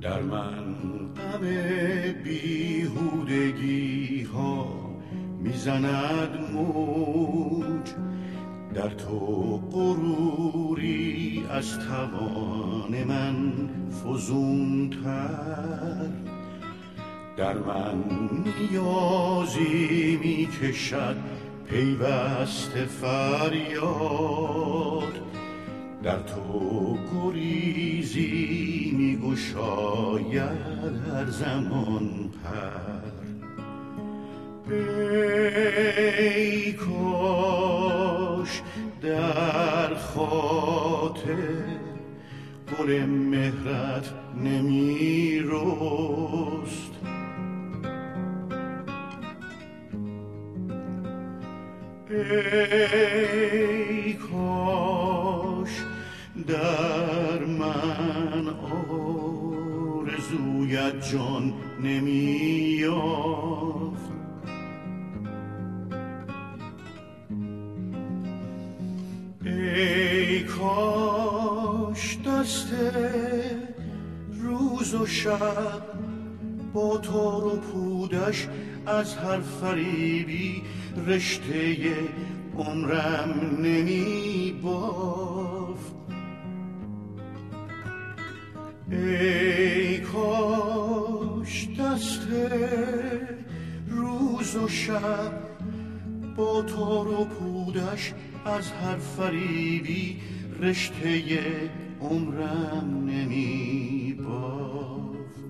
در من غم بیهودگی ها میزند موج، در تو غروری از توان من فزونتر. در من نیازی میکشد پیوسته فریاد، در تو گریزی میگشاید هر زمان پر. ای کاش در خاطر گل مهرت نمی رست، ای کاش در من آرزویت جان نمی یافت. ای کاش دست روز و شب با تار و پودش از هر فریبی رشته عمرم نمی بافت. ای کاش دست روز و شب با تار و پودش از هر فریبی رشته عمرم نمی بافت.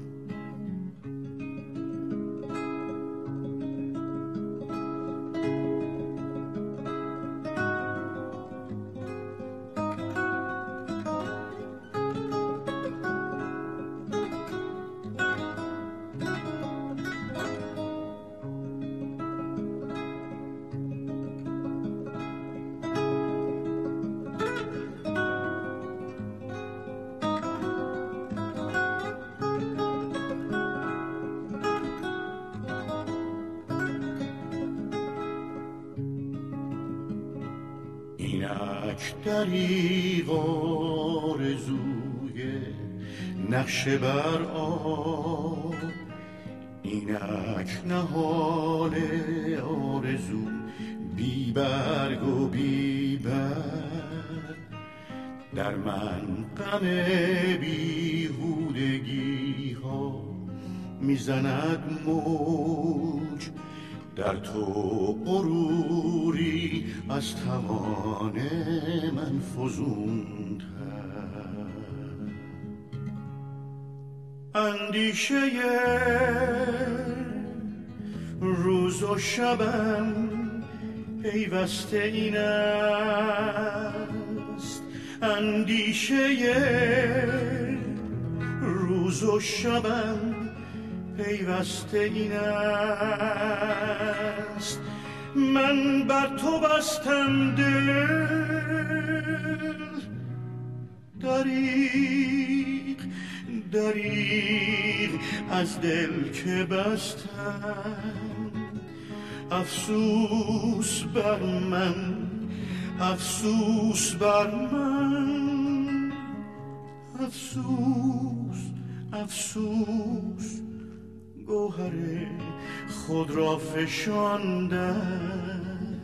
اینک دریغ آرزوی نقشه بر آب، اینک نهال آرزو بی برگ و بی بر. در من غم بیهودگی ها میزند موج، در تو غروری از توان من فزونتر. اندیشه روز و شبم پیوسته این است، اندیشه روز و شبم پیوسته این است. من بر تو بستم دل، دریغ دریغ از دل که بستم. افسوس بر من، افسوس بر من، افسوس افسوس گوهر خود را فشاندن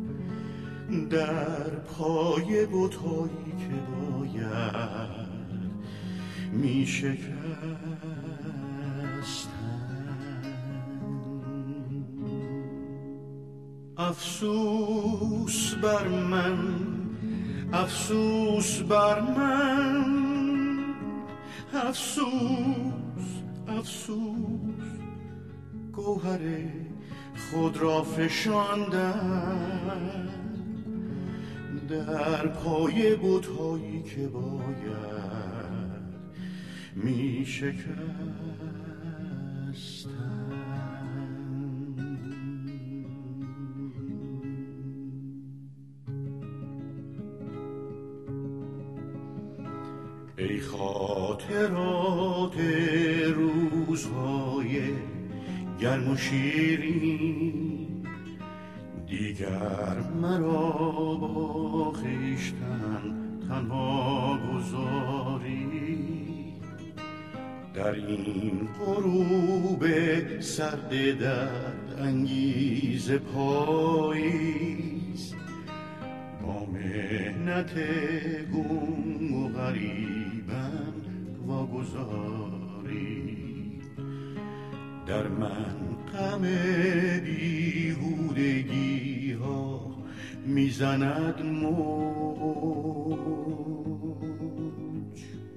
در پای بت‌هایی که باید می شکستن. افسوس بر من، افسوس بر من، افسوس افسوس گوهر خود را فشاندن در پای بت‌هایی که باید می شکستن. ای خاطرات روزهای گرم و شیرین، دیگر مرا با خویشتن تنها گذاری. در این غروب سرد درد انگیز پاییز، با مهنت گم و غریبم واگذاری. در من غم بیهودگی ها میزند موج،